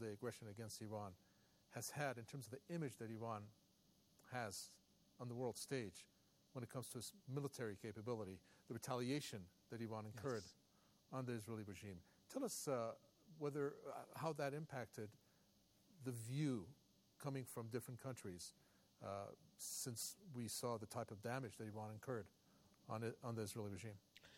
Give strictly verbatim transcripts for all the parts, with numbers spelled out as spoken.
twelve-day aggression against Iran has had in terms of the image that Iran has on the world stage when it comes to its military capability, the retaliation that Iran incurred yes. on the Israeli regime. Tell us uh, whether uh, how that impacted the view coming from different countries uh, since we saw the type of damage that Iran incurred on it, on the Israeli regime.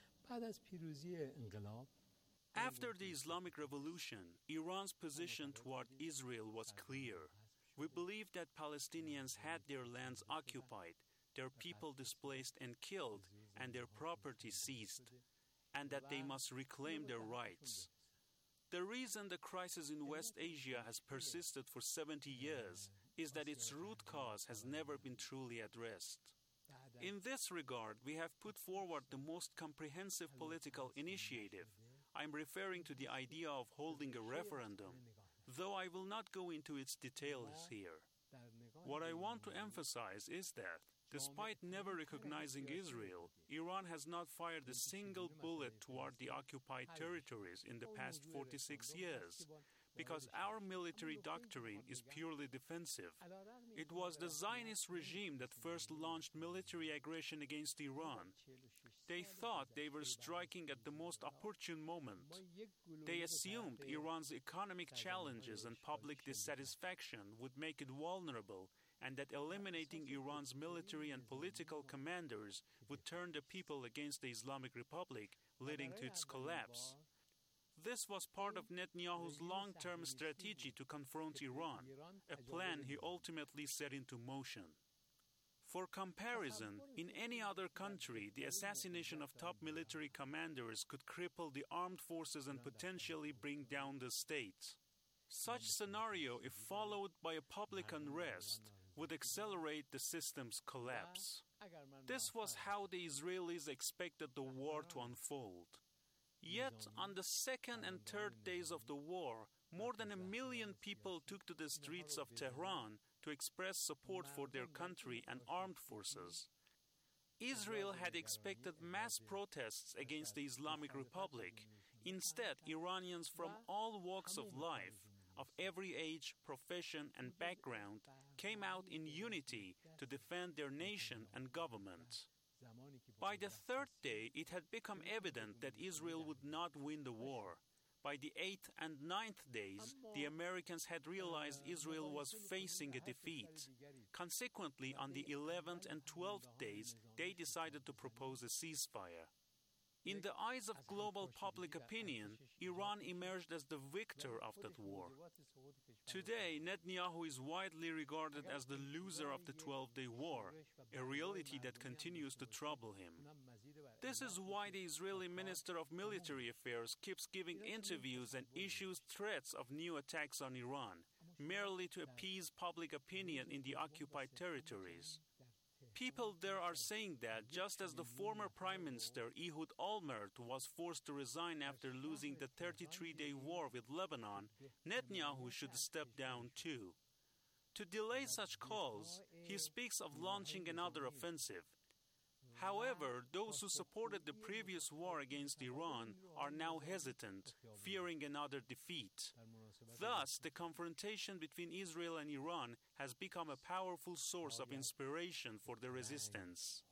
After the Islamic Revolution, Iran's position toward Israel was clear. We believed that Palestinians had their lands occupied, their people displaced and killed, and their property seized, and that they must reclaim their rights. The reason the crisis in West Asia has persisted for seventy years is that its root cause has never been truly addressed. In this regard, we have put forward the most comprehensive political initiative. I'm referring to the idea of holding a referendum, though I will not go into its details here. What I want to emphasize is that, despite never recognizing Israel, Iran has not fired a single bullet toward the occupied territories in the past forty-six years, because our military doctrine is purely defensive. It was the Zionist regime that first launched military aggression against Iran. They thought they were striking at the most opportune moment. They assumed Iran's economic challenges and public dissatisfaction would make it vulnerable, and that eliminating Iran's military and political commanders would turn the people against the Islamic Republic, leading to its collapse. This was part of Netanyahu's long-term strategy to confront Iran, a plan he ultimately set into motion. For comparison, in any other country, the assassination of top military commanders could cripple the armed forces and potentially bring down the state. Such scenario, if followed by a public unrest, would accelerate the system's collapse. This was how the Israelis expected the war to unfold. Yet, on the second and third days of the war, more than a million people took to the streets of Tehran to express support for their country and armed forces. Israel had expected mass protests against the Islamic Republic. Instead, Iranians from all walks of life, of every age, profession, and background, came out in unity to defend their nation and government. By the third day, it had become evident that Israel would not win the war. By the eighth and ninth days, the Americans had realized Israel was facing a defeat. Consequently, on the eleventh and twelfth days, they decided to propose a ceasefire. In the eyes of global public opinion, Iran emerged as the victor of that war. Today, Netanyahu is widely regarded as the loser of the twelve-day war, a reality that continues to trouble him. This is why the Israeli Minister of Military Affairs keeps giving interviews and issues threats of new attacks on Iran, merely to appease public opinion in the occupied territories. People there are saying that just as the former Prime Minister Ehud Olmert was forced to resign after losing the thirty-three-day war with Lebanon, Netanyahu should step down too. To delay such calls, he speaks of launching another offensive. However, those who supported the previous war against Iran are now hesitant, fearing another defeat. Thus, the confrontation between Israel and Iran has become a powerful source of inspiration for the resistance.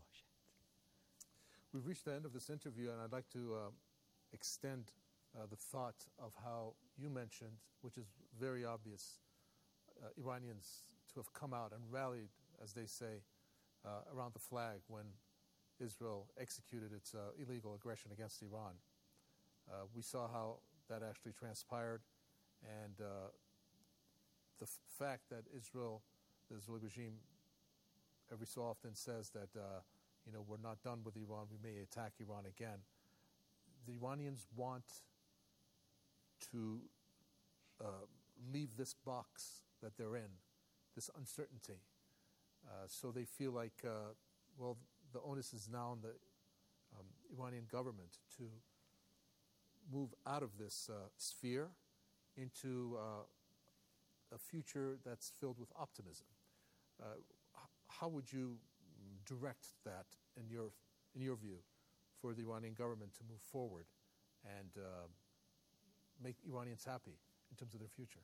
We've reached the end of this interview, and I'd like to uh, extend uh, the thought of how you mentioned, which is very obvious, uh, Iranians to have come out and rallied, as they say, Uh, around the flag when Israel executed its uh, illegal aggression against Iran. Uh, we saw how that actually transpired, and uh, the f- fact that Israel, the Israeli regime, every so often says that, uh, you know, we're not done with Iran, we may attack Iran again. The Iranians want to uh, leave this box that they're in, this uncertainty. Uh, so they feel like, uh, well, the onus is now on the um, Iranian government to move out of this uh, sphere into uh, a future that's filled with optimism. Uh, how would you direct that, in your in your view, for the Iranian government to move forward and uh, make Iranians happy in terms of their future?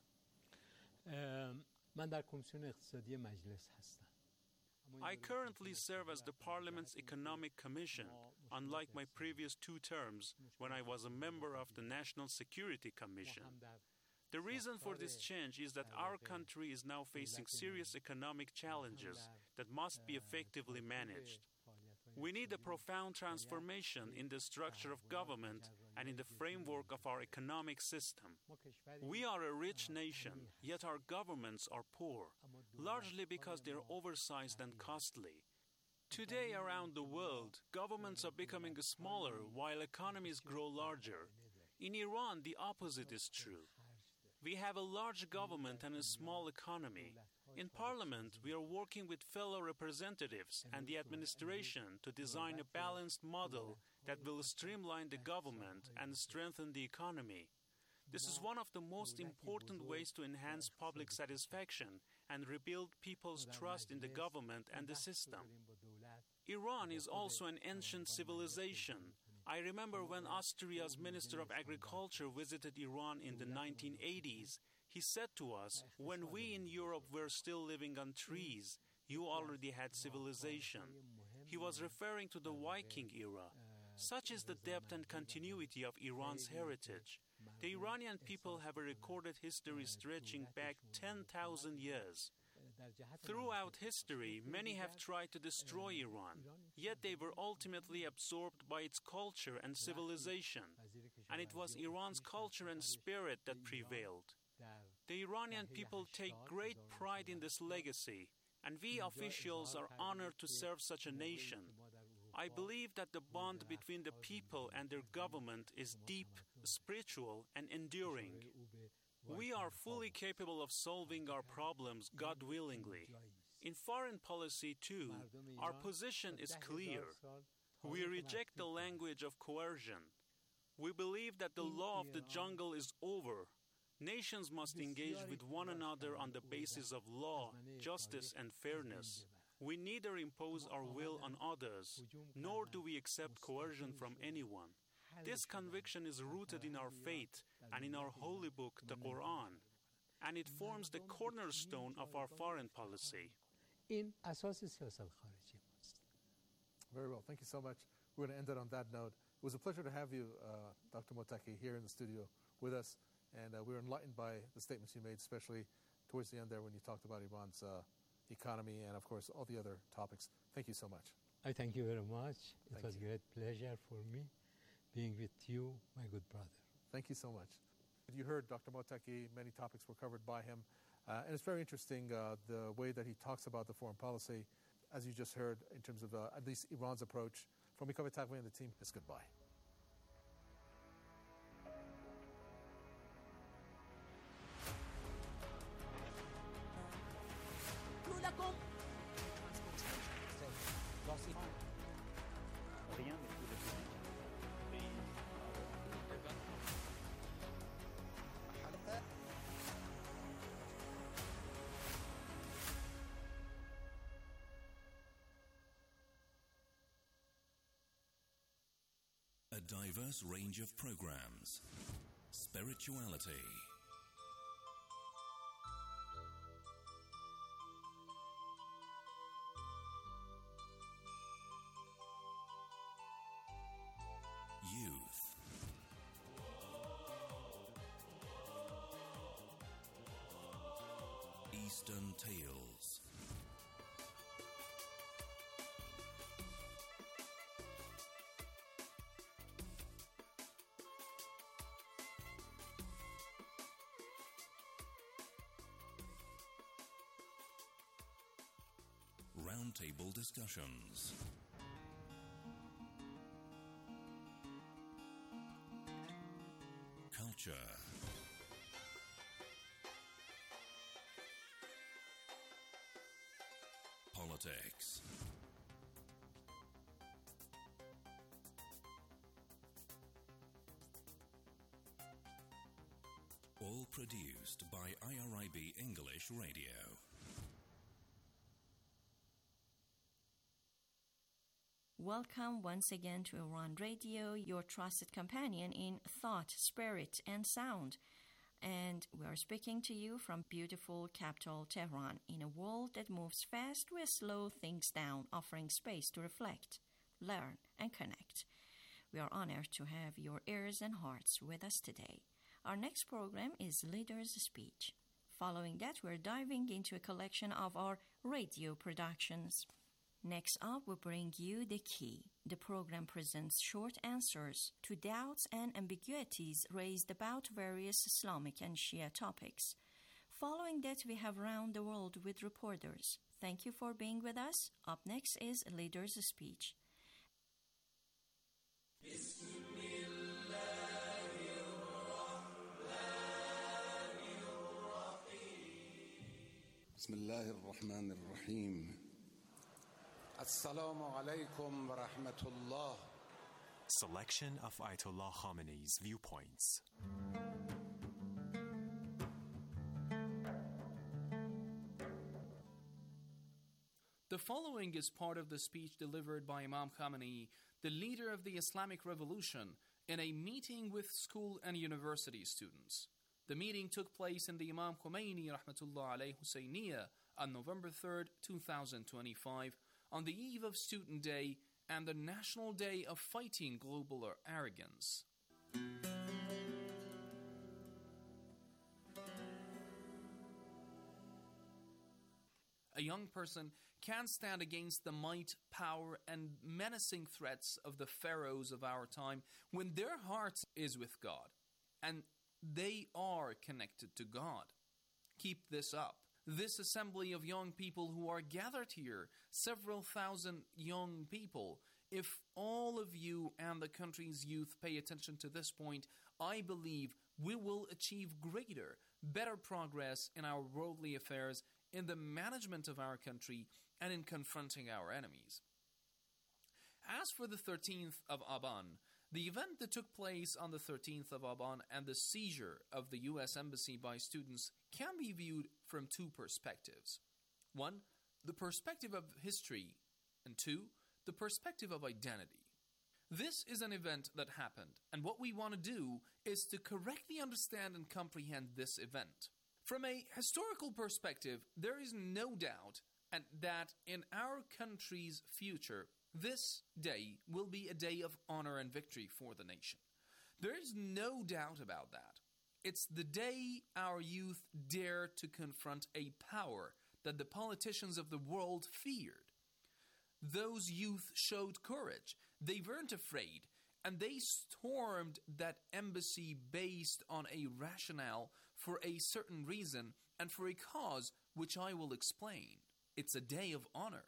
من در کمیسیون اقتصادی مجلس هستم. I currently serve as the Parliament's Economic Commission, unlike my previous two terms when I was a member of the National Security Commission. The reason for this change is that our country is now facing serious economic challenges that must be effectively managed. We need a profound transformation in the structure of government and in the framework of our economic system. We are a rich nation, yet our governments are poor, largely because they are oversized and costly. Today around the world, governments are becoming smaller while economies grow larger. In Iran, the opposite is true. We have a large government and a small economy. In Parliament, we are working with fellow representatives and the administration to design a balanced model that will streamline the government and strengthen the economy. This is one of the most important ways to enhance public satisfaction and rebuild people's trust in the government and the system. Iran is also an ancient civilization. I remember when Austria's Minister of Agriculture visited Iran in the nineteen eighties, he said to us, when we in Europe were still living on trees, you already had civilization. He was referring to the Viking era. Such is the depth and continuity of Iran's heritage. The Iranian people have a recorded history stretching back ten thousand years. Throughout history, many have tried to destroy Iran, yet they were ultimately absorbed by its culture and civilization, and it was Iran's culture and spirit that prevailed. The Iranian people take great pride in this legacy, and we officials are honored to serve such a nation. I believe that the bond between the people and their government is deep, spiritual, and enduring. We are fully capable of solving our problems, God willingly. In foreign policy, too, our position is clear. We reject the language of coercion. We believe that the law of the jungle is over. Nations must engage with one another on the basis of law, justice, and fairness. We neither impose our will on others, nor do we accept coercion from anyone. This conviction is rooted in our faith and in our holy book, the Quran, and it forms the cornerstone of our foreign policy. این اساس سیاست خارجی ماست. Very well. Thank you so much. We're going to end it on that note. It was a pleasure to have you, uh, Doctor Mottaki, here in the studio with us, and uh, we were enlightened by the statements you made, especially towards the end there when you talked about Iran's uh, economy and, of course, all the other topics. Thank you so much. I thank you very much. It Thank was a you. great pleasure for me being with you, my good brother. Thank you so much. You heard Doctor Mottaki, many topics were covered by him. Uh, and it's very interesting uh, the way that he talks about the foreign policy, as you just heard, in terms of uh, at least Iran's approach. From Mikhail Takvi and the team, it's goodbye. A diverse range of programs, spirituality, youth, Eastern Tales, roundtable discussions, culture, politics, all produced by I R I B English Radio. Welcome once again to Iran Radio, your trusted companion in thought, spirit, and sound. and we are speaking to you from beautiful capital Tehran. In a world that moves fast, we slow things down, offering space to reflect, learn, and connect. We are honored to have your ears and hearts with us today. Our next program is Leader's Speech. Following that, we're diving into a collection of our radio productions. Next up, we bring you The Key. The program presents short answers to doubts and ambiguities raised about various Islamic and Shia topics. Following that, we have Round the World with reporters. Thank you for being with us. Up next is Leader's Speech. بسم الله الرحمن الرحيم السلام عليكم ورحمة الله. Selection of Ayatollah Khamenei's viewpoints. The following is part of the speech delivered by Imam Khamenei, the leader of the Islamic Revolution, in a meeting with school and university students. The meeting took place in the Imam Khomeini Rahmatullah alayhi Husseiniya on November third, twenty twenty-five, on the eve of Student Day and the National Day of Fighting Global Arrogance. A young person can stand against the might, power, and menacing threats of the pharaohs of our time when their heart is with God, and they are connected to God. Keep this up. This assembly of young people who are gathered here, several thousand young people, if all of you and the country's youth pay attention to this point, I believe we will achieve greater, better progress in our worldly affairs, in the management of our country, and in confronting our enemies. As for the thirteenth of Aban, the event that took place on the thirteenth of Aban and the seizure of the U S Embassy by students can be viewed from two perspectives. One, the perspective of history, and two, the perspective of identity. This is an event that happened, and what we want to do is to correctly understand and comprehend this event. From a historical perspective, there is no doubt and that in our country's future, this day will be a day of honor and victory for the nation. There is no doubt about that. It's the day our youth dare to confront a power that the politicians of the world feared. Those youth showed courage. They weren't afraid, and they stormed that embassy based on a rationale for a certain reason and for a cause which I will explain. It's a day of honor.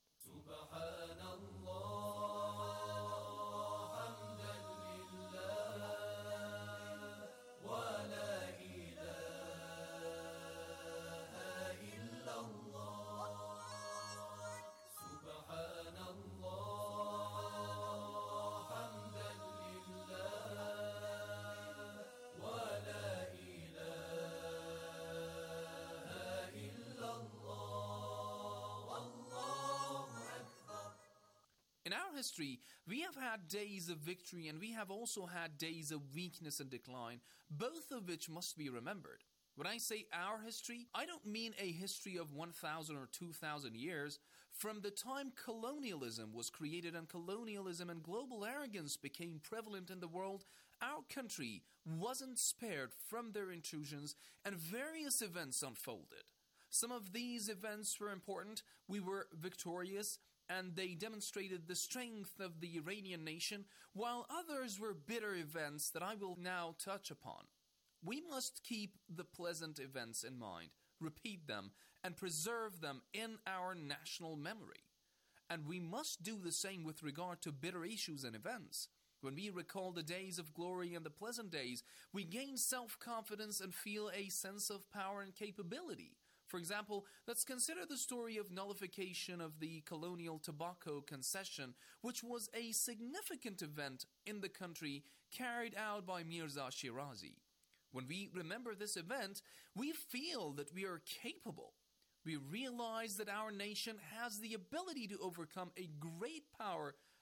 In our history, we have had days of victory and we have also had days of weakness and decline, both of which must be remembered. When I say our history, I don't mean a history of one thousand or two thousand years. From the time colonialism was created and colonialism and global arrogance became prevalent in the world, our country wasn't spared from their intrusions and various events unfolded. Some of these events were important. We were victorious, and they demonstrated the strength of the Iranian nation, while others were bitter events that I will now touch upon. We must keep the pleasant events in mind, repeat them, and preserve them in our national memory. And we must do the same with regard to bitter issues and events. When we recall the days of glory and the pleasant days, we gain self-confidence and feel a sense of power and capability. For example, let's consider the story of nullification of the colonial tobacco concession, which was a significant event in the country carried out by Mirza Shirazi. When we remember this event, we feel that we are capable. We realize that our nation has the ability to overcome a great power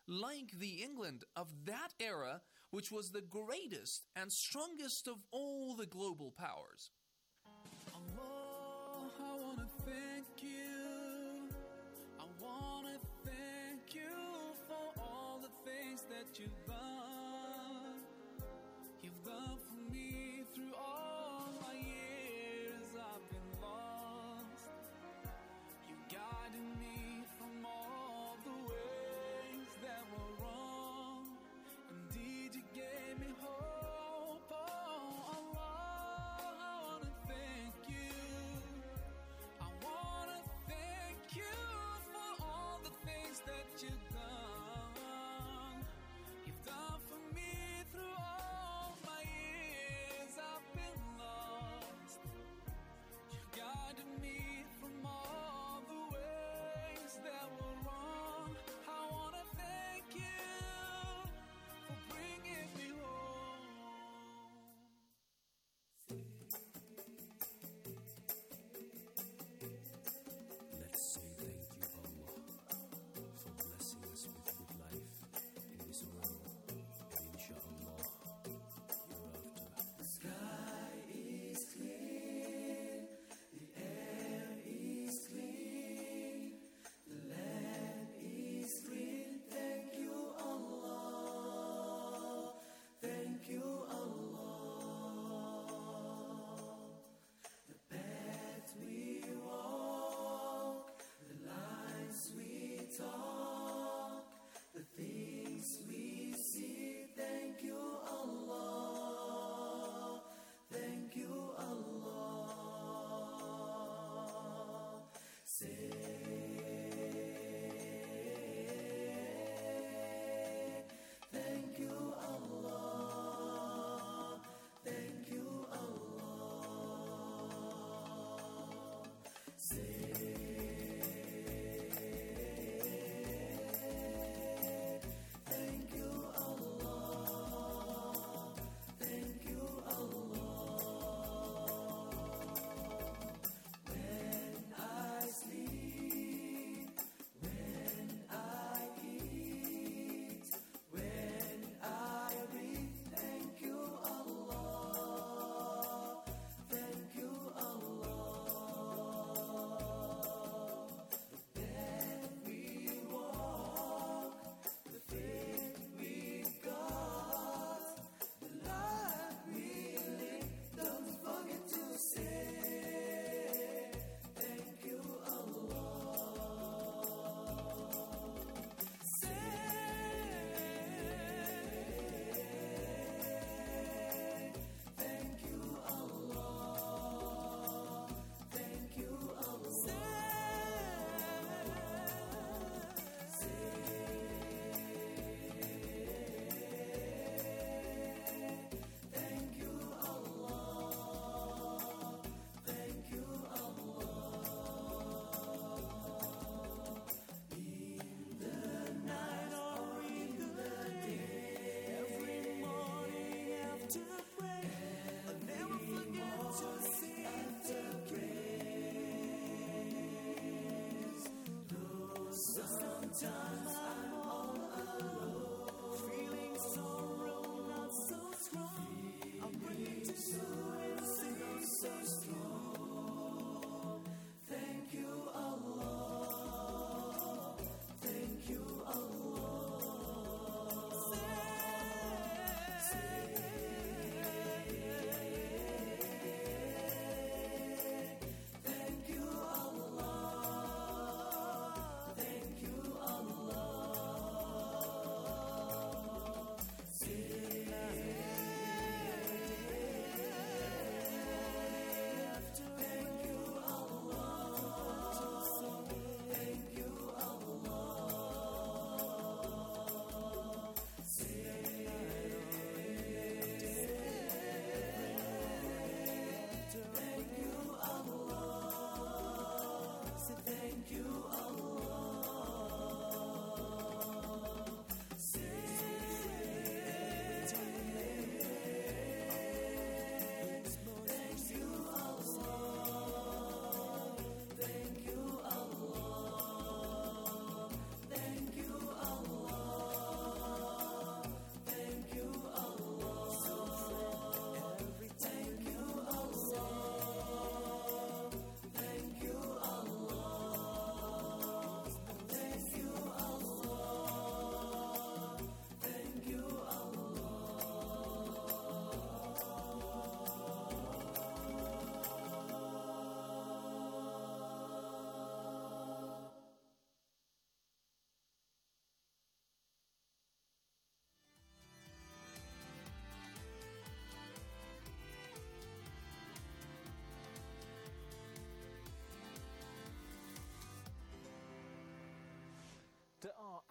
like the England of that era, which was the greatest and strongest of all the global powers. Allah, I want to thank you. I want to thank you for all the things that you've done. You've done for me through all my years I've been lost. You guided me from all the ways that were wrong. Indeed, you gave me hope. Oh, Allah, I want to thank you. I want to thank you for all the things that you've done. You've done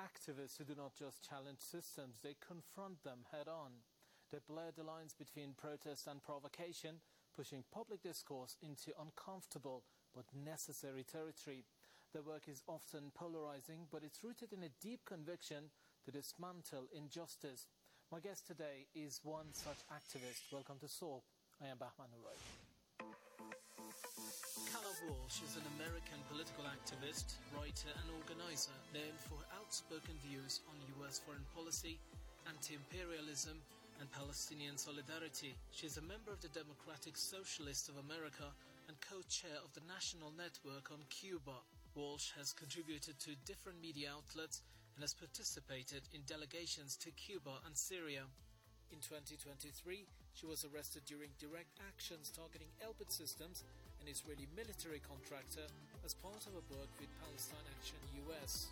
activists who do not just challenge systems, they confront them head-on. They blur the lines between protest and provocation, pushing public discourse into uncomfortable but necessary territory. Their work is often polarizing, but it's rooted in a deep conviction to dismantle injustice. My guest today is one such activist. Welcome to S O A P. I am Bahman Uray. Calla Walsh is an American political activist, writer and organizer known for her outspoken views on U S foreign policy, anti-imperialism and Palestinian solidarity. She is a member of the Democratic Socialists of America and co-chair of the National Network on Cuba. Walsh has contributed to different media outlets and has participated in delegations to Cuba and Syria. In twenty twenty-three, she was arrested during direct actions targeting Elbit Systems, an Israeli military contractor, as part of a work with Palestine Action U S.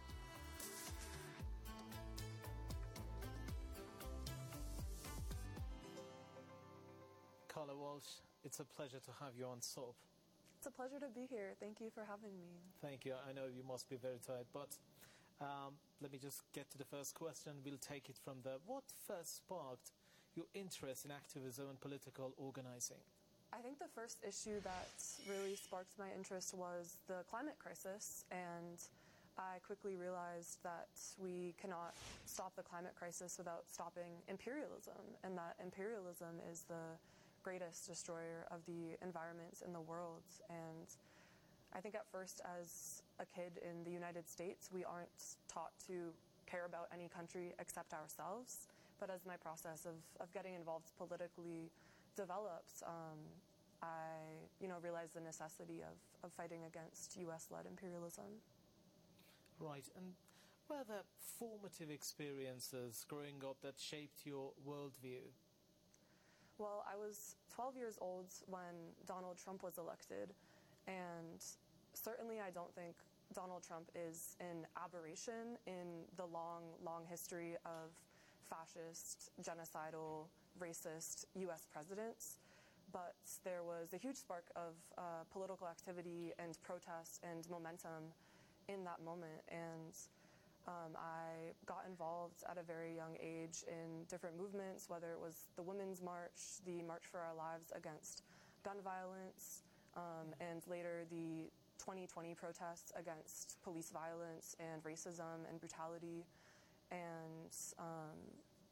Calla Walsh, it's a pleasure to have you on S O A P. It's a pleasure to be here. Thank you for having me. Thank you. I know you must be very tired, but um, let me just get to the first question. We'll take it from there. What first sparked your interest in activism and political organizing? I think the first issue that really sparked my interest was the climate crisis, and I quickly realized that we cannot stop the climate crisis without stopping imperialism, and that imperialism is the greatest destroyer of the environment in the world. And I think at first, as a kid in the United States, we aren't taught to care about any country except ourselves. But as my process of, of getting involved politically developed, um, I you know, realized the necessity of, of fighting against U S-led imperialism. Right. And were there formative experiences growing up that shaped your worldview? Well, I was twelve years old when Donald Trump was elected, and certainly I don't think Donald Trump is an aberration in the long, long history of fascist, genocidal, racist U S presidents, but there was a huge spark of uh, political activity and protest and momentum in that moment, and Um, I got involved at a very young age in different movements, whether it was the Women's March, the March for Our Lives against gun violence, um, and later the twenty twenty protests against police violence and racism and brutality. And um,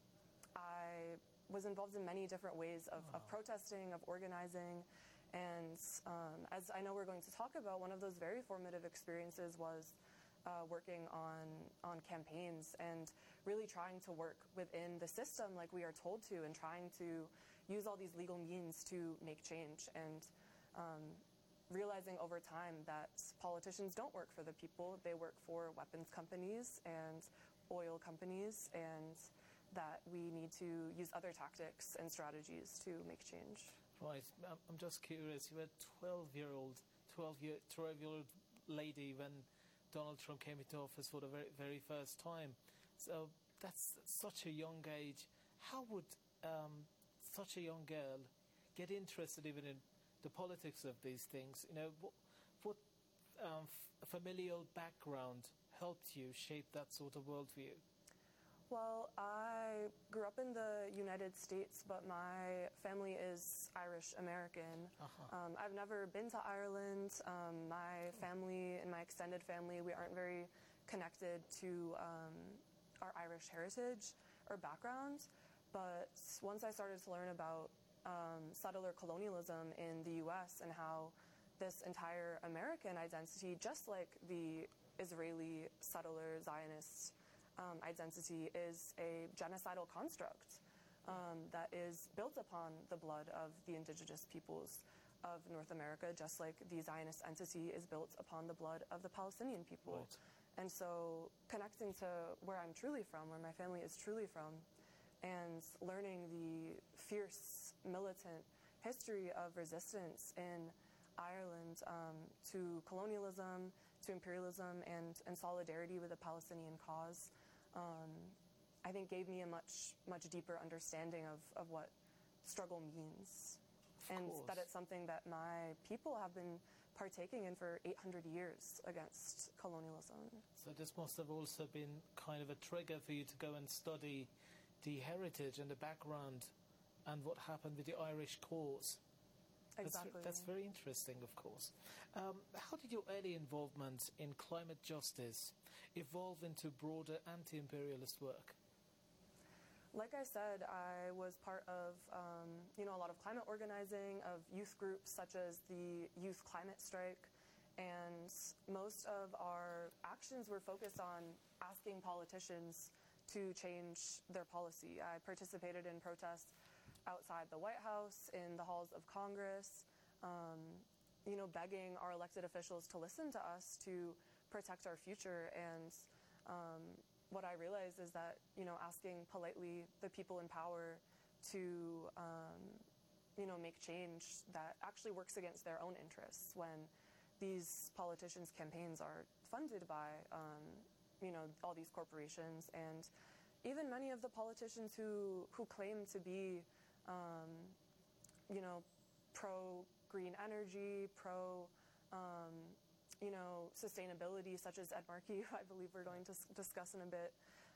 I was involved in many different ways of, of protesting, of organizing. And um, as I know we're going to talk about, one of those very formative experiences was Uh, working on, on campaigns and really trying to work within the system like we are told to, and trying to use all these legal means to make change, and um, realizing over time that politicians don't work for the people, they work for weapons companies and oil companies, and that we need to use other tactics and strategies to make change. Right. I'm just curious, you were a twelve-year-old, twelve-year-old lady when Donald Trump came into office for the very, very first time. So that's such a young age. How would um, such a young girl get interested even in the politics of these things? You know, what, what um, f- familial background helped you shape that sort of worldview? Well, I grew up in the United States, but my family is Irish-American. Uh-huh. Um, I've never been to Ireland. Um, my family and my extended family, we aren't very connected to um, our Irish heritage or background. But once I started to learn about um, settler colonialism in the U S and how this entire American identity, just like the Israeli settler Zionist Um, identity, is a genocidal construct um, that is built upon the blood of the indigenous peoples of North America, just like the Zionist entity is built upon the blood of the Palestinian people. Right. And so connecting to where I'm truly from, where my family is truly from, and learning the fierce, militant history of resistance in Ireland um, to colonialism, to imperialism, and, and solidarity with the Palestinian cause, Um, I think gave me a much, much deeper understanding of, of what struggle means. Of and course. that it's something that my people have been partaking in for eight hundred years against colonialism. So this must have also been kind of a trigger for you to go and study the heritage and the background and what happened with the Irish cause. Exactly. That's, that's very interesting, of course. Um, how did your early involvement in climate justice evolve into broader anti-imperialist work? Like I said, I was part of, um, you know, a lot of climate organizing, of youth groups such as the Youth Climate Strike, and most of our actions were focused on asking politicians to change their policy. I participated in protests outside the White House, in the halls of Congress, um, you know, begging our elected officials to listen to us to protect our future. And um, what I realized is that, you know, asking politely the people in power to, um, you know, make change that actually works against their own interests when these politicians' campaigns are funded by, um, you know, all these corporations, and even many of the politicians who, who claim to be, um, you know, pro-green energy, pro, um, you know, sustainability, such as Ed Markey, who I believe we're going to s- discuss in a bit.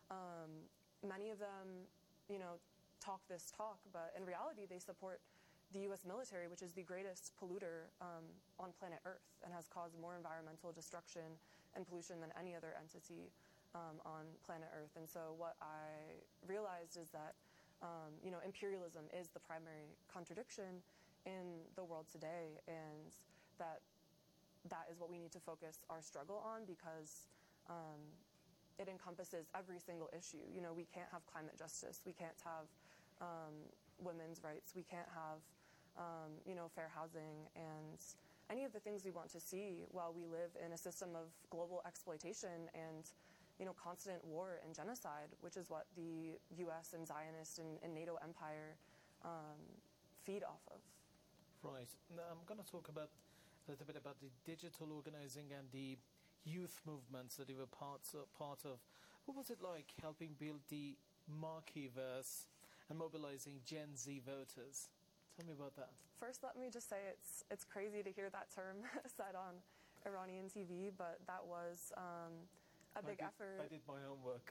Um, many of them, you know, talk this talk, but in reality they support the U S military, which is the greatest polluter um, on planet Earth and has caused more environmental destruction and pollution than any other entity um, on planet Earth. And so what I realized is that, um, you know, imperialism is the primary contradiction in the world today, and that that is what we need to focus our struggle on, because um, it encompasses every single issue. You know, we can't have climate justice. We can't have um, women's rights. We can't have, um, you know, fair housing and any of the things we want to see while we live in a system of global exploitation and, you know, constant war and genocide, which is what the U S and Zionist and, and NATO empire um, feed off of. Right. Now, I'm going to talk about a little bit about the digital organizing and the youth movements that you were part of, part of. What was it like helping build the Markeyverse and mobilizing Gen Z voters? Tell me about that. First, let me just say it's it's crazy to hear that term said on Iranian T V, but that was um, a big I did, effort. I did my homework.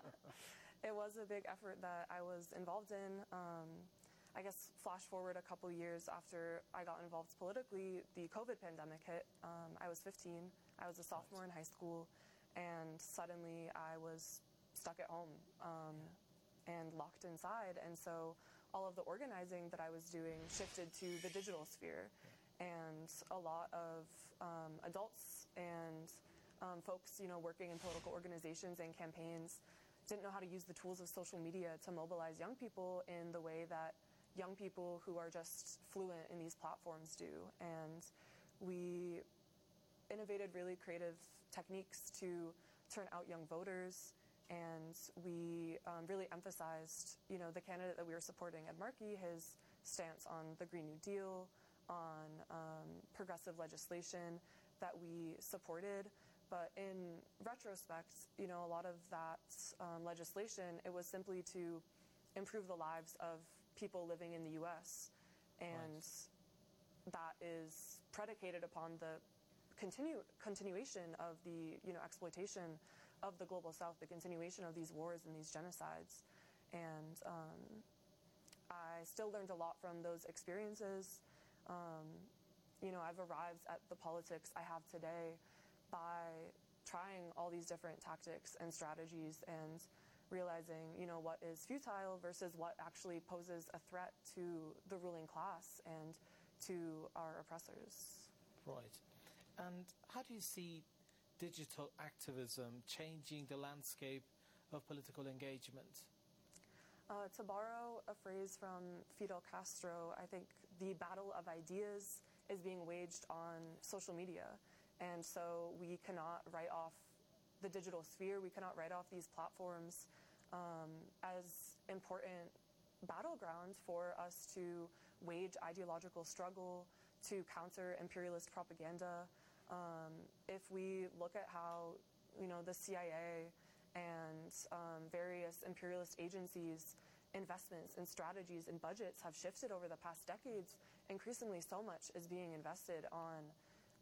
It was a big effort that I was involved in. Um, I guess flash forward a couple years after I got involved politically, the COVID pandemic hit. Um, I was fifteen. I was a sophomore in high school, and suddenly I was stuck at home um, and locked inside. And so all of the organizing that I was doing shifted to the digital sphere. And a lot of um, adults and um, folks, you know, working in political organizations and campaigns didn't know how to use the tools of social media to mobilize young people in the way that young people who are just fluent in these platforms do. And we innovated really creative techniques to turn out young voters, and we um, really emphasized, you know, the candidate that we were supporting, Ed Markey, his stance on the Green New Deal, on um, progressive legislation that we supported. But in retrospect, you know, a lot of that um, legislation, it was simply to improve the lives of people living in the U S, and right. that is predicated upon the continue continuation of the, you know, exploitation of the global South, the continuation of these wars and these genocides. And um, I still learned a lot from those experiences. Um, you know, I've arrived at the politics I have today by trying all these different tactics and strategies and realizing, you know, what is futile versus what actually poses a threat to the ruling class and to our oppressors. Right. And how do you see digital activism changing the landscape of political engagement? Uh, to borrow a phrase from Fidel Castro, I think the battle of ideas is being waged on social media. And so we cannot write off the digital sphere, we cannot write off these platforms um, as important battlegrounds for us to wage ideological struggle, to counter imperialist propaganda. Um, if we look at how, you know, the C I A and um, various imperialist agencies' investments and strategies and budgets have shifted over the past decades, increasingly so much is being invested on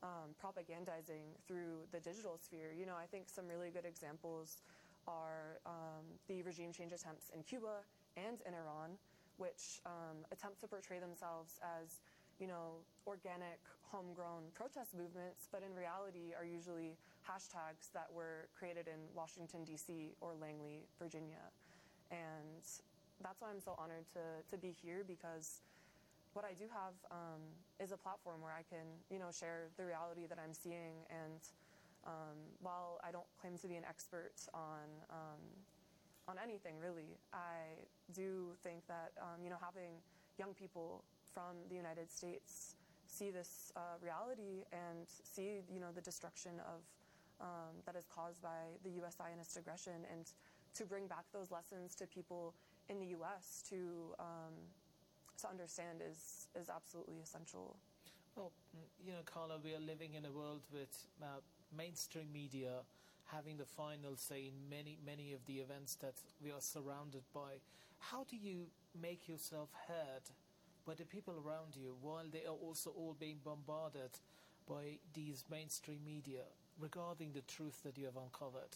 um, propagandizing through the digital sphere. You know, I think some really good examples are um, the regime change attempts in Cuba and in Iran, which um, attempt to portray themselves as, you know, organic, homegrown protest movements, but in reality are usually hashtags that were created in Washington, D C or Langley, Virginia. And that's why I'm so honored to, to be here, because what I do have um, is a platform where I can, you know, share the reality that I'm seeing. And um, while I don't claim to be an expert on um, on anything really, I do think that, um, you know, having young people from the United States see this uh, reality and see, you know, the destruction of um, that is caused by the U S Zionist aggression, and to bring back those lessons to people in the U S to um, to understand is is absolutely essential. Well, you know, Carla, we are living in a world with uh, mainstream media having the final say in many, many of the events that we are surrounded by. How do you make yourself heard by the people around you while they are also all being bombarded by these mainstream media regarding the truth that you have uncovered?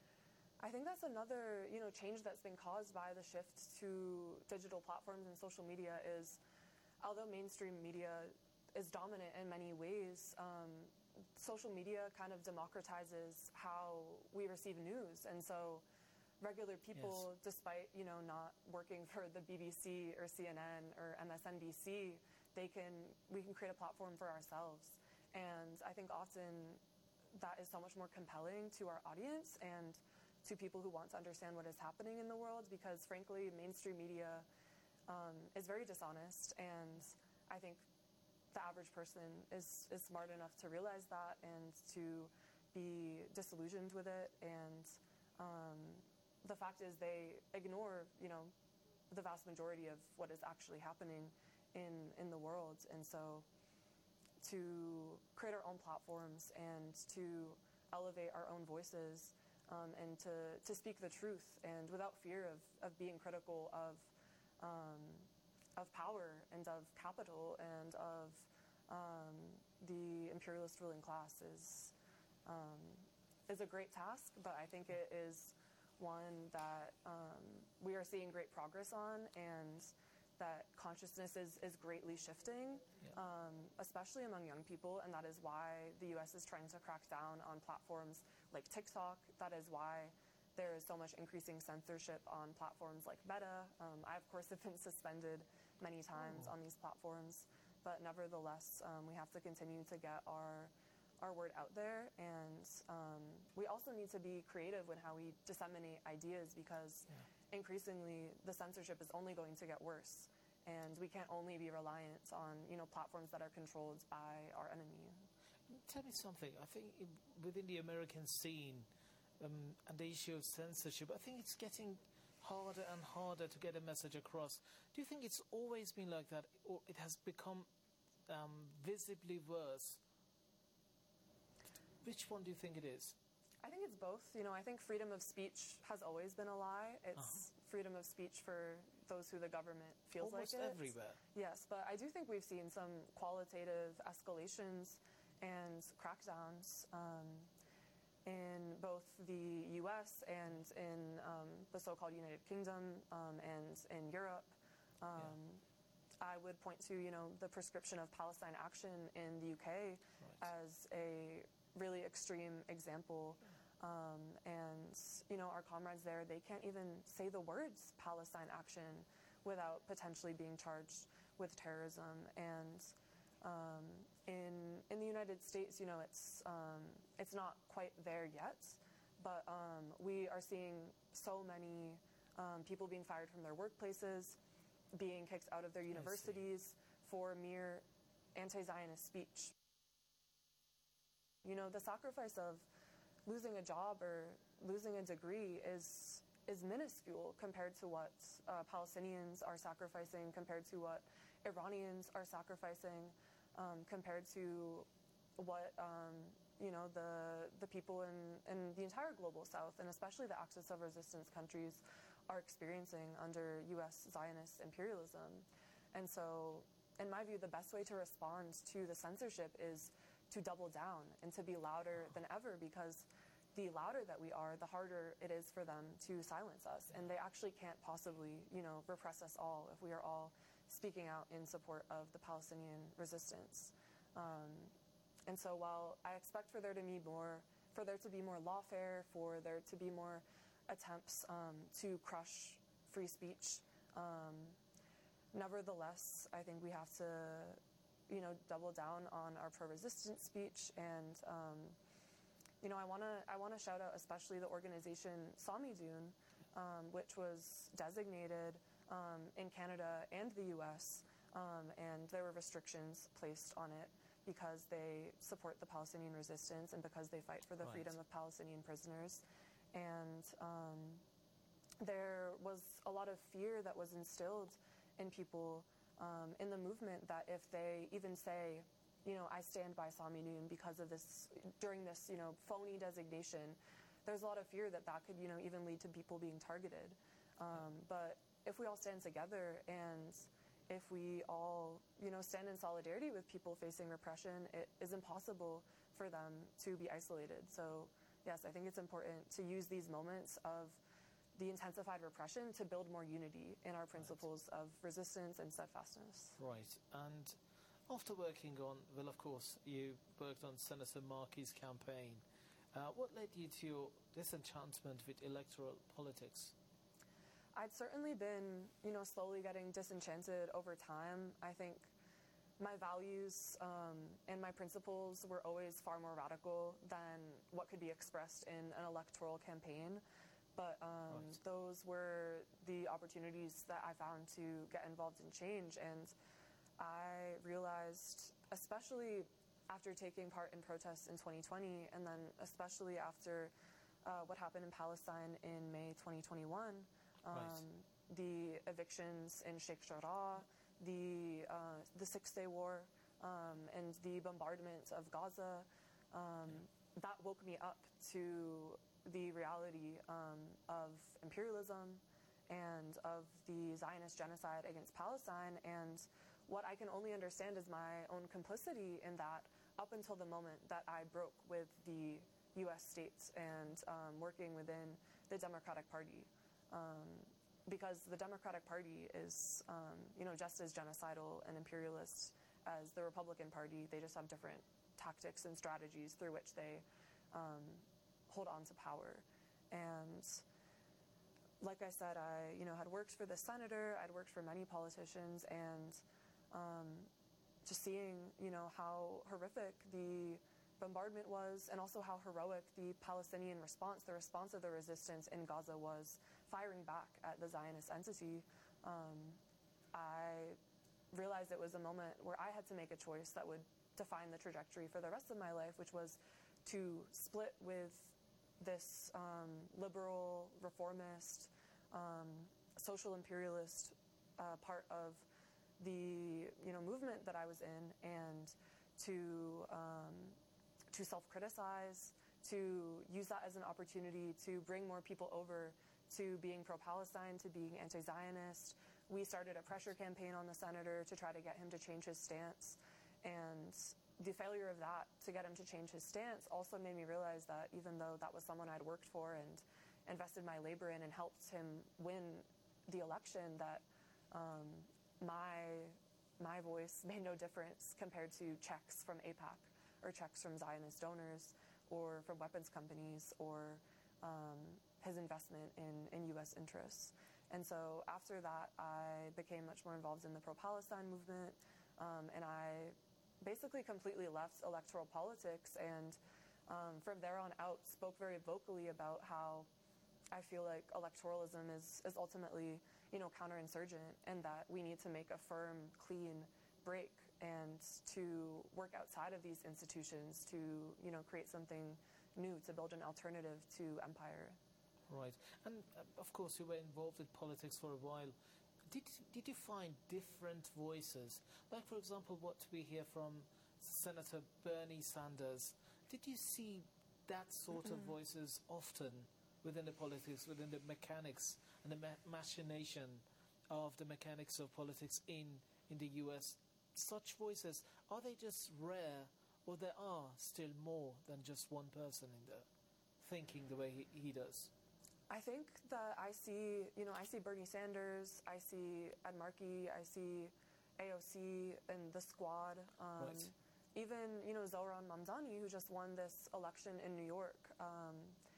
I think that's another, you know, change that's been caused by the shift to digital platforms and social media is, although mainstream media is dominant in many ways, um, social media kind of democratizes how we receive news. And so regular people, yes. despite, you know, not working for the B B C or C N N or M S N B C, they can, we can create a platform for ourselves. And I think often that is so much more compelling to our audience and to people who want to understand what is happening in the world, because frankly, mainstream media um, is very dishonest, and I think the average person is, is smart enough to realize that and to be disillusioned with it. And um, the fact is they ignore, you know, the vast majority of what is actually happening in, in the world. And so to create our own platforms and to elevate our own voices Um, and to, to speak the truth, and without fear of, of being critical of um, of power and of capital and of um, the imperialist ruling class is um, is a great task, but I think it is one that um, we are seeing great progress on, and that consciousness is, is greatly shifting, yeah. um, especially among young people, and that is why the U S is trying to crack down on platforms like TikTok. That is why there is so much increasing censorship on platforms like Meta. Um, I, of course, have been suspended many times oh. on these platforms, but nevertheless, um, we have to continue to get our our word out there, and um, we also need to be creative in how we disseminate ideas, because yeah. increasingly the censorship is only going to get worse, and we can't only be reliant on, you know, platforms that are controlled by our enemy. Tell me something. I think within the American scene um, and the issue of censorship, I think it's getting harder and harder to get a message across. Do you think it's always been like that, or it has become um, visibly worse? Which one do you think it is? I think it's both. You know, I think freedom of speech has always been a lie. It's uh-huh. freedom of speech for those who the government feels Almost like it. Almost everywhere. Yes, but I do think we've seen some qualitative escalations and crackdowns um, in both the U S and in um, the so-called United Kingdom um, and in Europe. Um, yeah. I would point to, you know, the prescription of Palestine Action in the U K right. as a really extreme example. Um, and, you know, our comrades there, they can't even say the words Palestine Action without potentially being charged with terrorism. And um, in in the United States, you know, it's um, it's not quite there yet, but um, we are seeing so many um, people being fired from their workplaces, being kicked out of their universities for mere anti-Zionist speech. You know, the sacrifice of losing a job or losing a degree is is minuscule compared to what uh, Palestinians are sacrificing, compared to what Iranians are sacrificing, um, compared to what um, you know the the people in, in the entire global South, and especially the Axis of Resistance countries, are experiencing under U S Zionist imperialism. And so, in my view, the best way to respond to the censorship is to double down and to be louder than ever, because the louder that we are, the harder it is for them to silence us. And they actually can't possibly, you know, repress us all if we are all speaking out in support of the Palestinian resistance. Um, and so while I expect for there to be more, for there to be more lawfare, for there to be more attempts um, to crush free speech, um, nevertheless, I think we have to, you know, double down on our pro-resistance speech. And, um, you know, I want to I want to shout out especially the organization Samidun, um, which was designated um, in Canada and the U S, um, and there were restrictions placed on it because they support the Palestinian resistance and because they fight for the Right. freedom of Palestinian prisoners. And um, there was a lot of fear that was instilled in people um, in the movement that if they even say, you know, I stand by Samidun because of this, during this, you know, phony designation, there's a lot of fear that that could, you know, even lead to people being targeted. Um, but if we all stand together and if we all, you know, stand in solidarity with people facing repression, it is impossible for them to be isolated. So, yes, I think it's important to use these moments of the intensified repression to build more unity in our principles right. of resistance and steadfastness. Right. And after working on, well, of course, you worked on Senator Markey's campaign. Uh, what led you to your disenchantment with electoral politics? I'd certainly been, you know, slowly getting disenchanted over time. I think my values um, and my principles were always far more radical than what could be expressed in an electoral campaign. But um, right. those were the opportunities that I found to get involved in change. And I realized, especially after taking part in protests in twenty twenty, and then especially after uh, what happened in Palestine in May twenty twenty-one, um, right. the evictions in Sheikh Jarrah, the uh, the Six-Day War, um, and the bombardment of Gaza, um, yeah. that woke me up to the reality um, of imperialism and of the Zionist genocide against Palestine. And what I can only understand is my own complicity in that up until the moment that I broke with the U S states and um, working within the Democratic Party. Um, because the Democratic Party is, um, you know, just as genocidal and imperialist as the Republican Party. They just have different tactics and strategies through which they um, hold on to power. And like I said, I, you know, had worked for the senator, I'd worked for many politicians, and um, just seeing, you know, how horrific the bombardment was and also how heroic the Palestinian response, the response of the resistance in Gaza was, firing back at the Zionist entity, um, I realized it was a moment where I had to make a choice that would define the trajectory for the rest of my life, which was to split with this um, liberal, reformist, um, social imperialist uh, part of the, you know, movement that I was in, and to um, to self-criticize, to use that as an opportunity to bring more people over to being pro-Palestine, to being anti-Zionist. We started a pressure campaign on the senator to try to get him to change his stance, and the failure of that to get him to change his stance also made me realize that even though that was someone I'd worked for and invested my labor in and helped him win the election, that um, my my voice made no difference compared to checks from AIPAC or checks from Zionist donors or from weapons companies or um, his investment in, in U S interests. And so after that, I became much more involved in the pro-Palestine movement, um, and I basically completely left electoral politics, and um, from there on out spoke very vocally about how I feel like electoralism is, is ultimately, you know, counterinsurgent, and that we need to make a firm, clean break and to work outside of these institutions to, you know, create something new, to build an alternative to empire. Right. And uh, of course you were involved with politics for a while. Did, did you find different voices? Like, for example, what we hear from Senator Bernie Sanders. Did you see that sort mm-hmm. of voices often within the politics, within the mechanics and the ma- machination of the mechanics of politics in, in the U S? Such voices, are they just rare, Or there are still more than just one person in there thinking the way he, he does? I think that I see, you know, I see Bernie Sanders, I see Ed Markey, I see A O C and the Squad. Um, right. Even, you know, Zohran Mamdani, who just won this election in New York. Um,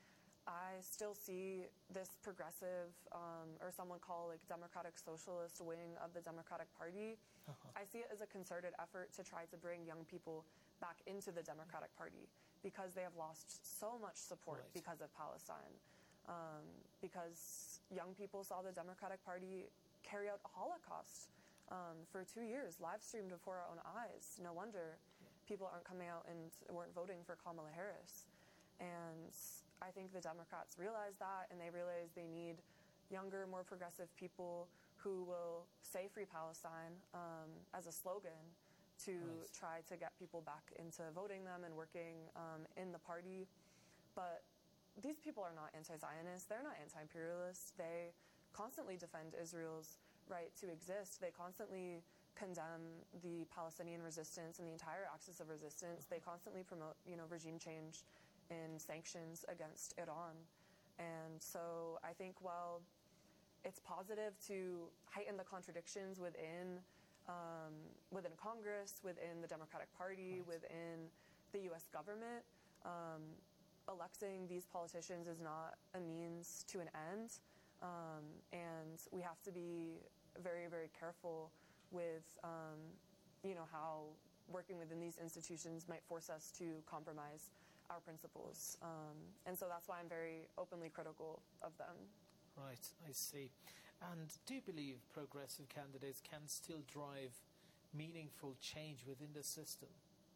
I still see this progressive, um, or some would call like democratic socialist wing of the Democratic Party. Uh-huh. I see it as a concerted effort to try to bring young people back into the Democratic Party because they have lost so much support right. because of Palestine. Um, because young people saw the Democratic Party carry out a Holocaust um, for two years, live streamed before our own eyes. No wonder people aren't coming out and weren't voting for Kamala Harris. And I think the Democrats realize that, and they realize they need younger, more progressive people who will say Free Palestine um, as a slogan to nice. try to get people back into voting them and working um, in the party. But these people are not anti-Zionist. They're not anti-imperialist. They constantly defend Israel's right to exist. They constantly condemn the Palestinian resistance and the entire axis of resistance. They constantly promote, you know, regime change and sanctions against Iran. And so I think while it's positive to heighten the contradictions within um, within Congress, within the Democratic Party, right. within the U S government, um, electing these politicians is not a means to an end. Um, and we have to be very, very careful with, um, you know, how working within these institutions might force us to compromise our principles. Um, and so that's why I'm very openly critical of them. Right, I see. And do you believe progressive candidates can still drive meaningful change within the system?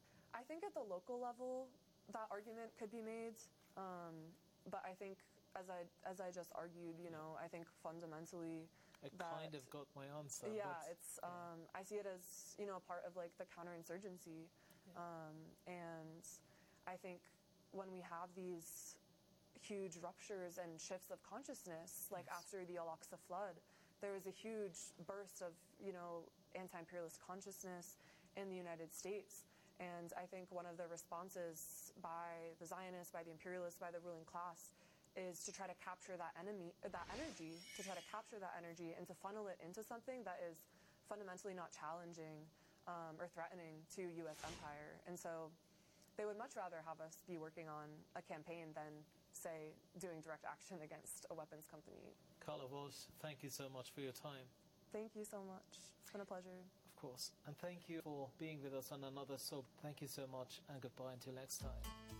I think at the local level, that argument could be made. Um, but I think, as I as I just argued, you know, I think fundamentally I that, kind of got my answer. Yeah, but, it's. Um, I see it as, you know, a part of like the counterinsurgency, yeah. um, and I think when we have these huge ruptures and shifts of consciousness, like yes. after the Al-Aqsa flood, there was a huge burst of, you know, anti-imperialist consciousness in the United States. And I think one of the responses by the Zionists, by the imperialists, by the ruling class is to try to capture that enemy, that energy, to try to capture that energy and to funnel it into something that is fundamentally not challenging um, or threatening to U S empire. And so they would much rather have us be working on a campaign than, say, doing direct action against a weapons company. Carla Walsh, thank you so much for your time. Thank you so much. It's been a pleasure. Of course. And thank you for being with us on another soap. Thank you so much, and goodbye until next time.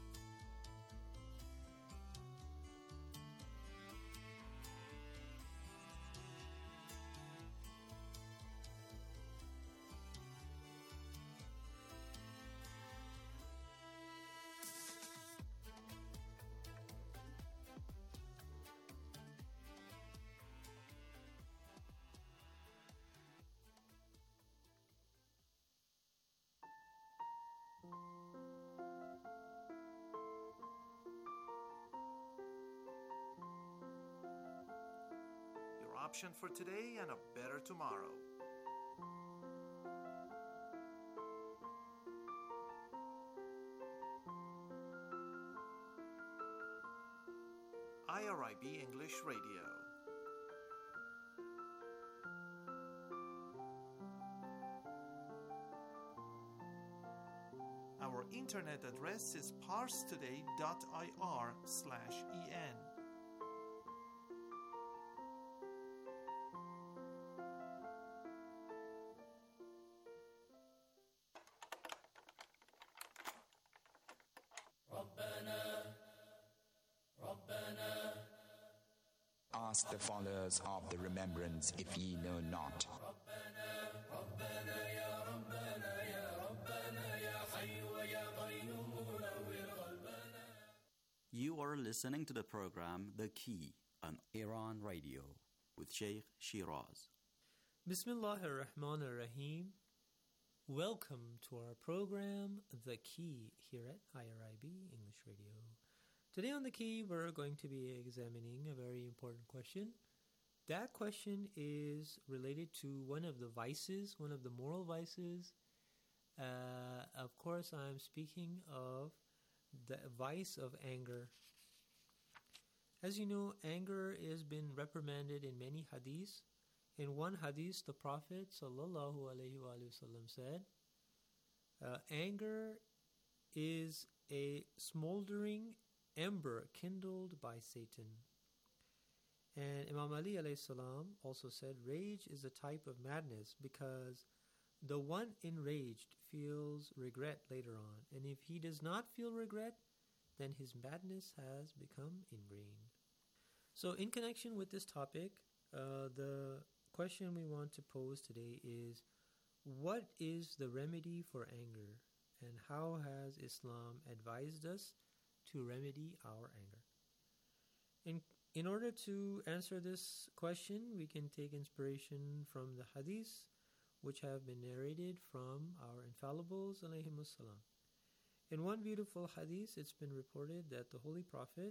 Option for today and a better tomorrow. I R I B English Radio. Our internet address is parstoday dot I R slash E N. Ask the followers of the remembrance if ye know not. You are listening to the program The Key on Iran Radio with Sheikh Shiraz. Bismillahir Rahmanir Rahim. Welcome to our program The Key here at I R I B English Radio. Today on The Key, we're going to be examining a very important question. That question is related to one of the vices, one of the moral vices Uh, of course, I'm speaking of the vice of anger. As you know, anger has been reprimanded in many hadiths. In one hadith, the Prophet sallallahu alaihi wasallam said, uh, anger is a smoldering ember kindled by Satan. And Imam Ali alayhi salam also said, rage is a type of madness because the one enraged feels regret later on. And if he does not feel regret, then his madness has become ingrained. So in connection with this topic, uh, the question we want to pose today is, what is the remedy for anger? And how has Islam advised us to remedy our anger? In, in order to answer this question, we can take inspiration from the hadiths which have been narrated from our infallibles, alayhimus salam. In one beautiful hadith, it's been reported that the Holy Prophet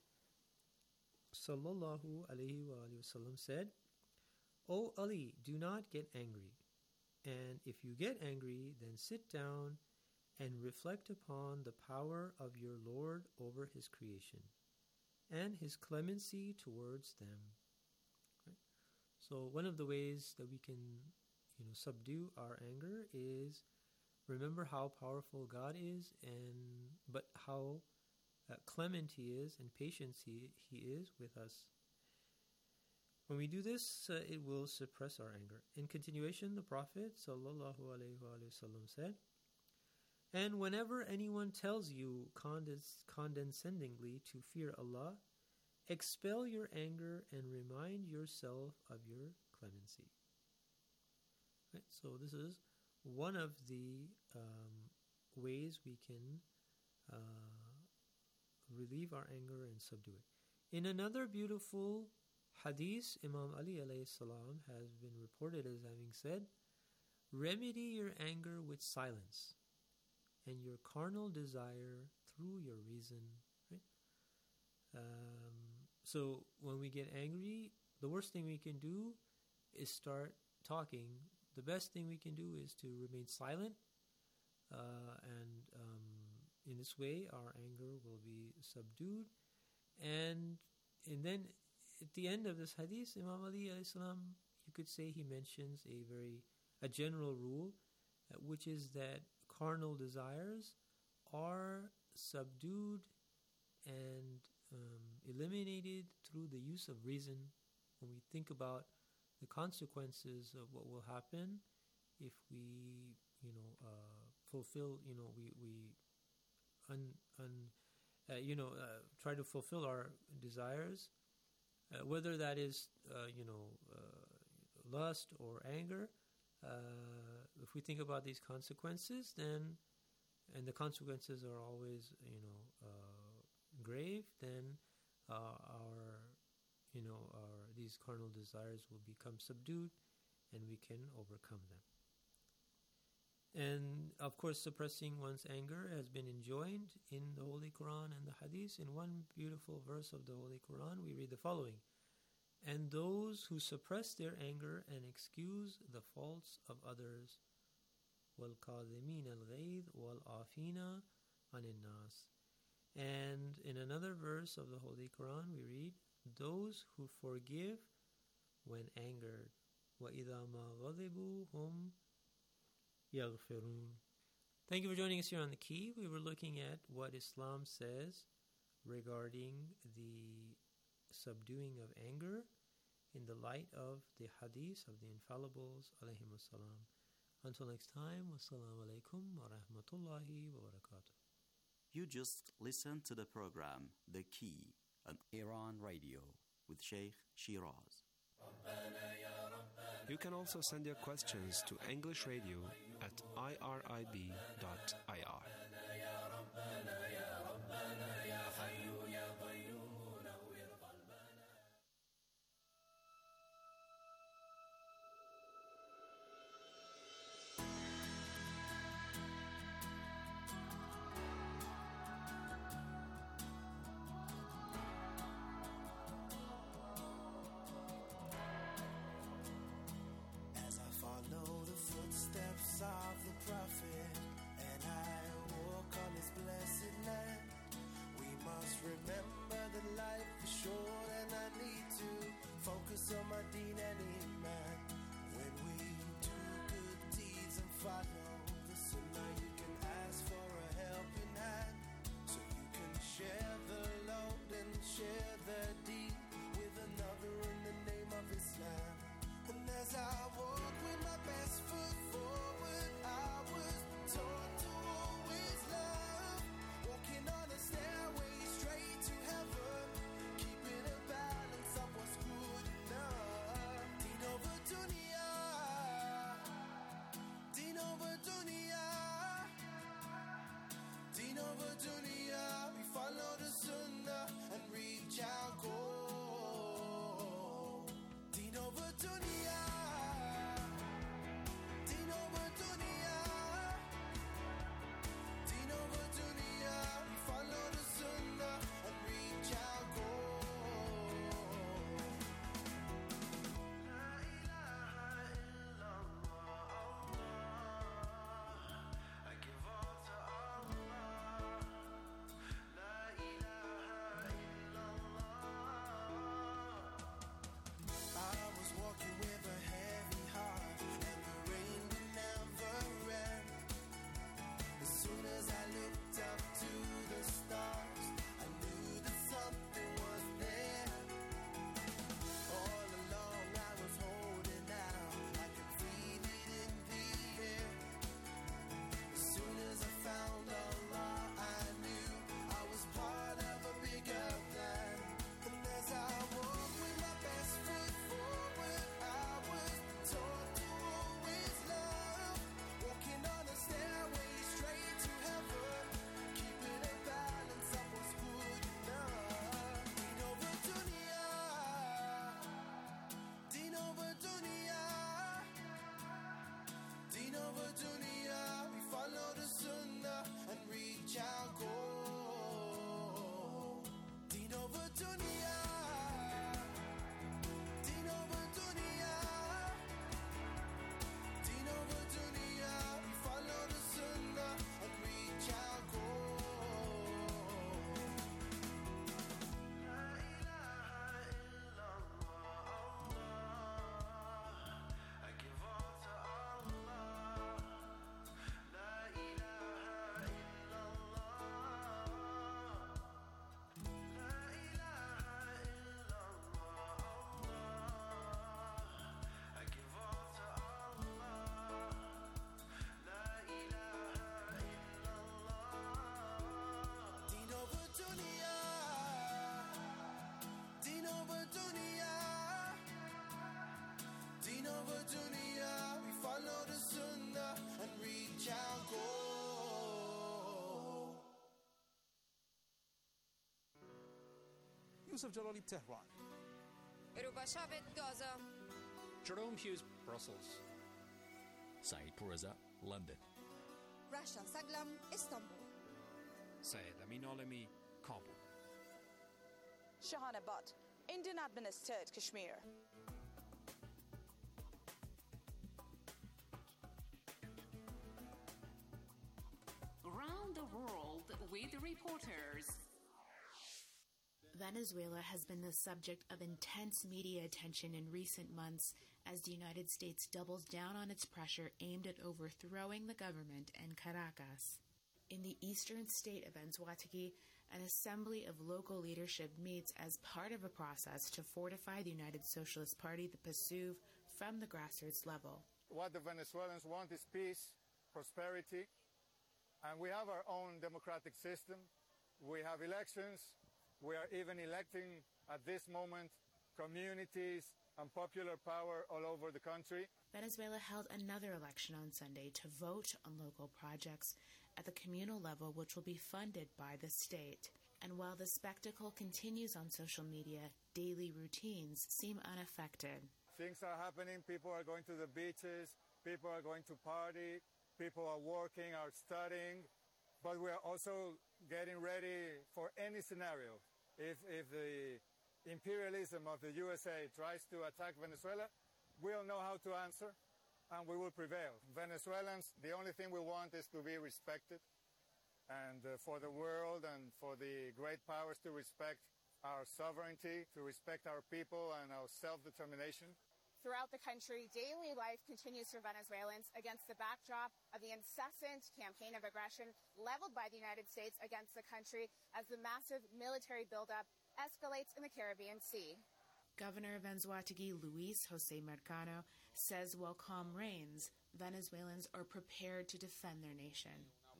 sallallahu alayhi wa sallam said, O Ali, do not get angry. And if you get angry, then sit down and reflect upon the power of your Lord over His creation and His clemency towards them. Right? So one of the ways that we can, you know, subdue our anger is remember how powerful God is, and but how uh, clement He is and patient He, he is with us. When we do this, uh, it will suppress our anger. In continuation, the Prophet sallallahu alaihi wasallam said, and whenever anyone tells you condesc- condescendingly to fear Allah, expel your anger and remind yourself of your clemency. Right? So this is one of the um, ways we can uh, relieve our anger and subdue it. In another beautiful hadith, Imam Ali alayhi salam has been reported as having said, remedy your anger with silence and your carnal desire through your reason. Right? Um, so when we get angry, the worst thing we can do is start talking. The best thing we can do is to remain silent, uh, and um, in this way our anger will be subdued. And and then at the end of this hadith, Imam Ali alayhi salam, you could say he mentions a very a general rule, uh, which is that carnal desires are subdued and um, eliminated through the use of reason. When we think about the consequences of what will happen if we, you know, uh, fulfill, you know, we we, un, un, uh, you know, uh, try to fulfill our desires, uh, whether that is, uh, you know, uh, lust or anger. Uh, if we think about these consequences, then, and the consequences are always, you know, uh, grave, then uh, our, you know, our these carnal desires will become subdued, and we can overcome them. And of course, suppressing one's anger has been enjoined in the Holy Quran and the Hadith. In one beautiful verse of the Holy Quran, we read the following: and those who suppress their anger and excuse the faults of others, وَالْقَاذِمِينَ الْغَيْظَ وَالْعَافِينَ عَنِ النَّاسِ. And in another verse of the Holy Quran, we read, those who forgive when angered, وَإِذَا مَا غَضِبُوا هُمْ يَغْفِرُونَ. Thank you for joining us here on The Key. We were looking at what Islam says regarding the subduing of anger in the light of the hadith of the infallibles alayhimus salam. Until next time, wassalamu alaikum wa rahmatullahi wa barakatuh. You just listened to the program The Key on Iran Radio with Sheikh Shiraz. You can also send your questions to English Radio at I R I B dot I R. As I follow the footsteps of the prophet, share their deed with another in the name of Islam. And as I walk with my best foot forward, I was taught to always love, walking on a stairway straight to heaven, keeping a balance of what's good enough. Deen over dunya, deen over dunya, deen over dunya. We follow the sunnah and reach our goal. Deen over dunya, deen over dunya, deen over dunya. We follow the sunnah and reach our goal. La ilaha illallah, Allah. I give all to Allah. La ilaha illallah. I was walking with a heavy heart, and the rain would never end. As soon as I looked up to the stars, I knew that something was there. All along I was holding out, I could feel it in the air. As soon as I found Allah, I knew I was part of a bigger plan. And as I walk with my best foot forward, I was taught to always love, walking on a stairway straight to heaven, keeping a balance of what's good enough. Deen over dunya, deen over dunya, deen over dunya. We follow the sunnah and reach our goal. Deen over dunya, deen over dunya, deen over dunya. We follow the sunnah and reach our goal. La ilaha illallah, Allah. I give all to Allah. La ilaha illallah. La ilaha illallah, Allah. I give all to Allah. La ilaha illallah. Deen over dunya, deen over dunya, deen over dunya. We follow the sunnah and reach our goal. Yusuf Jalali, Tehran. Rubashavet, Gaza. Jerome Hughes, Brussels. Saeed Pourreza, London. Rasha Saglam, Istanbul. Syed Amin Alemi, Kabul. Shahana Butt, Indian administered Kashmir. Around the world with reporters. Venezuela has been the subject of intense media attention in recent months as the United States doubles down on its pressure aimed at overthrowing the government in Caracas. In the eastern state of Anzoátegui, an assembly of local leadership meets as part of a process to fortify the United Socialist Party, the P S U V, from the grassroots level. What the Venezuelans want is peace, prosperity, and we have our own democratic system. We have elections. We are even electing, at this moment, communities and popular power all over the country. Venezuela held another election on Sunday to vote on local projects at the communal level, which will be funded by the state. And while the spectacle continues on social media, daily routines seem unaffected. Things are happening. People are going to the beaches. People are going to party. People are working, are studying. But we are also getting ready for any scenario. If, if the imperialism of the U S A tries to attack Venezuela, we'll know how to answer, and we will prevail. Venezuelans, the only thing we want is to be respected, and uh, for the world and for the great powers to respect our sovereignty, to respect our people and our self-determination. Throughout the country, daily life continues for Venezuelans against the backdrop of the incessant campaign of aggression leveled by the United States against the country as the massive military buildup escalates in the Caribbean Sea. Governor of Anzoátegui, Luis José Marcano, says while calm reigns, Venezuelans are prepared to defend their nation.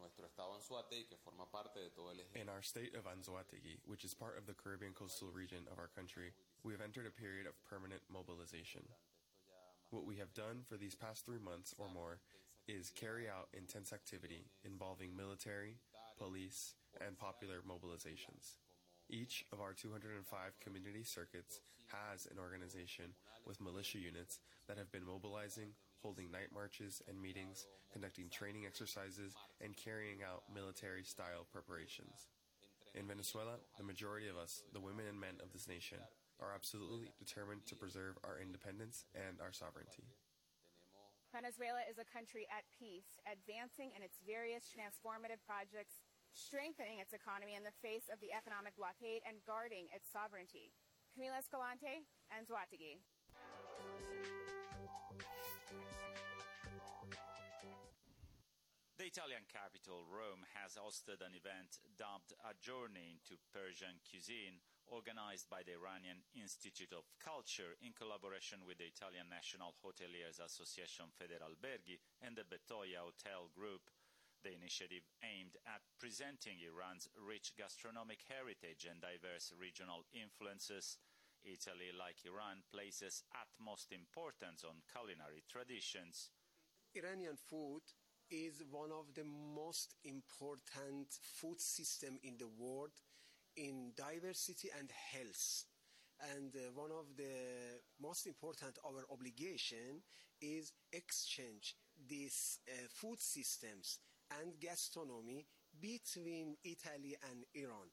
In our state of Anzoátegui, which is part of the Caribbean coastal region of our country, we have entered a period of permanent mobilization. What we have done for these past three months or more is carry out intense activity involving military, police, and popular mobilizations. Each of our two hundred five community circuits has an organization with militia units that have been mobilizing, holding night marches and meetings, conducting training exercises, and carrying out military-style preparations. In Venezuela, the majority of us, the women and men of this nation, are absolutely determined to preserve our independence and our sovereignty. Venezuela is a country at peace, advancing in its various transformative projects, strengthening its economy in the face of the economic blockade, and guarding its sovereignty. Camila Escalante, Anzoátegui. The Italian capital, Rome, has hosted an event dubbed A Journey into Persian Cuisine, organized by the Iranian Institute of Culture in collaboration with the Italian National Hoteliers Association Federalberghi and the Bettoia Hotel Group. The initiative aimed at presenting Iran's rich gastronomic heritage and diverse regional influences. Italy, like Iran, places utmost importance on culinary traditions. Iranian food is one of the most important food systems in the world in diversity and health. And uh, one of the most important, our obligation is exchange these uh, food systems and gastronomy between Italy and Iran.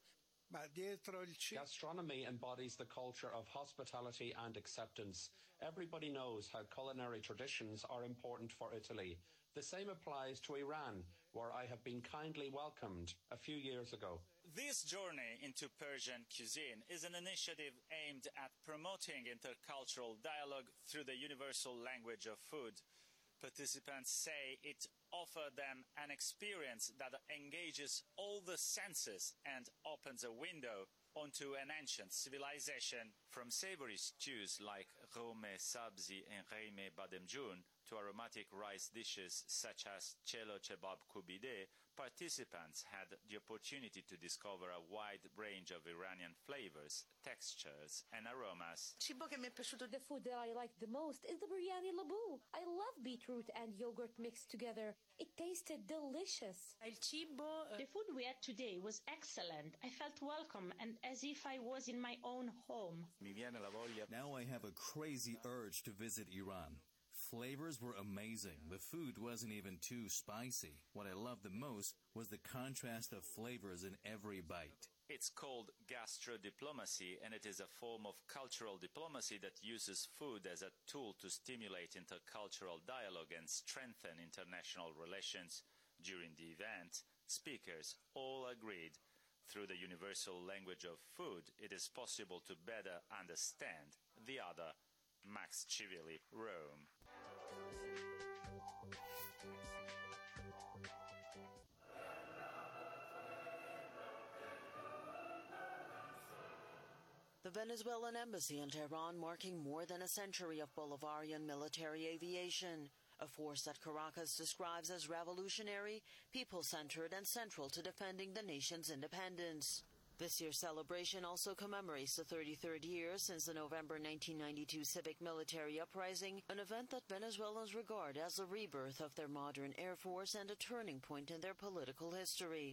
Gastronomy embodies the culture of hospitality and acceptance. Everybody knows how culinary traditions are important for Italy. The same applies to Iran, where I have been kindly welcomed a few years ago. This journey into Persian cuisine is an initiative aimed at promoting intercultural dialogue through the universal language of food. Participants say it offers them an experience that engages all the senses and opens a window onto an ancient civilization. From savory stews like Rome Sabzi and Reime Bademjun to aromatic rice dishes such as Chelo Chebab Kubide, participants had the opportunity to discover a wide range of Iranian flavors, textures, and aromas. The food that I like the most is the biryani labu. I love beetroot and yogurt mixed together. It tasted delicious. The food we had today was excellent. I felt welcome and as if I was in my own home. Now I have a crazy urge to visit Iran. Flavors were amazing. The food wasn't even too spicy. What I loved the most was the contrast of flavors in every bite. It's called gastrodiplomacy, and it is a form of cultural diplomacy that uses food as a tool to stimulate intercultural dialogue and strengthen international relations. During the event, speakers all agreed through the universal language of food, it is possible to better understand the other. Max Chivilli, Rome. The Venezuelan embassy in Tehran marking more than a century of Bolivarian military aviation, a force that Caracas describes as revolutionary, people-centered, and central to defending the nation's independence. This year's celebration also commemorates the thirty-third year since the November nineteen ninety-two civic military uprising, an event that Venezuelans regard as the rebirth of their modern air force and a turning point in their political history.